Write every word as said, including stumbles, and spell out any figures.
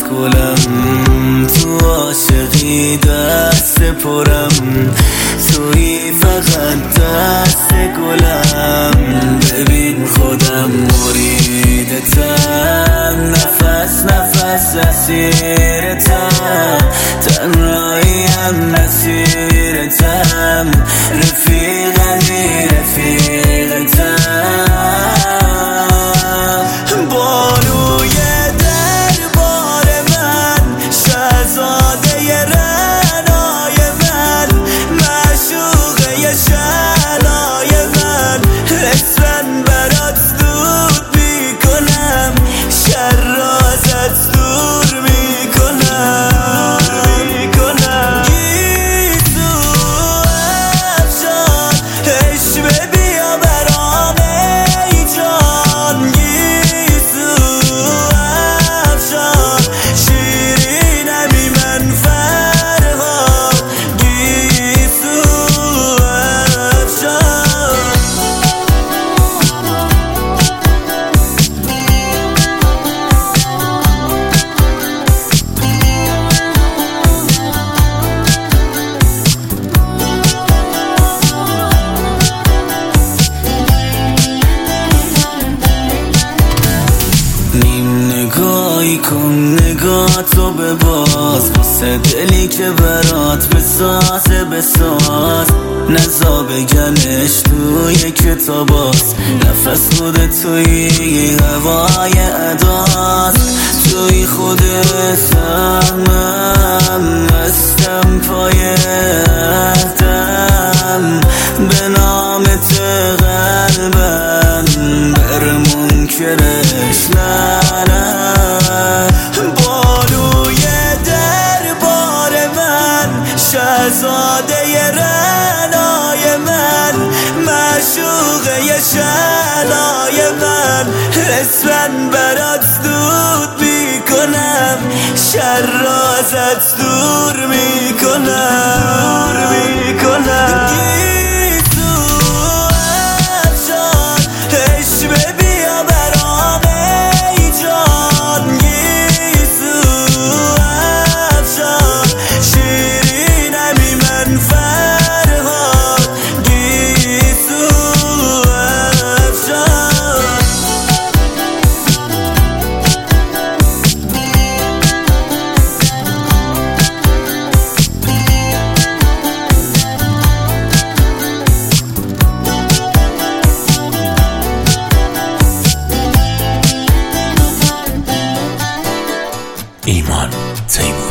گلم، تو عاشقی دست پرم، توی فقط دست گلم. ببین خودم مریدتم، نفس نفس اسیرتم، تنهاییم مسیرتم، رفیقمی رفیقتم. بانوی دربار من، شهزاده رعنای من، معشوقه شعلای من، اسمن برات دود میکنم، شر را ازت دور میکنم. گیسو افشان عشق بیا برام ای جان، گیسو افشان شیرینمی من فرهاد، گیسو افشان. نیم نگاهی کن نگاهتو بباز، واسه دلی که برات بسازه بساز، نزا بگنش توی کتاباست، نفس خودت توی هوای اداست، توی خودتم هستم پای عهدم، به نامت قلبم بر منکرش لعنت. بانوی دربار من، شهزاده رعنای من، معشوقه شعلای من، اسمن برات دود میکنم، شر را ازت دور میکنم. گیسو افشان عشق بیا برام ای جان، گیسو افشان شیرینمی من فرهاد، گیسو افشان. ایمان تیمور.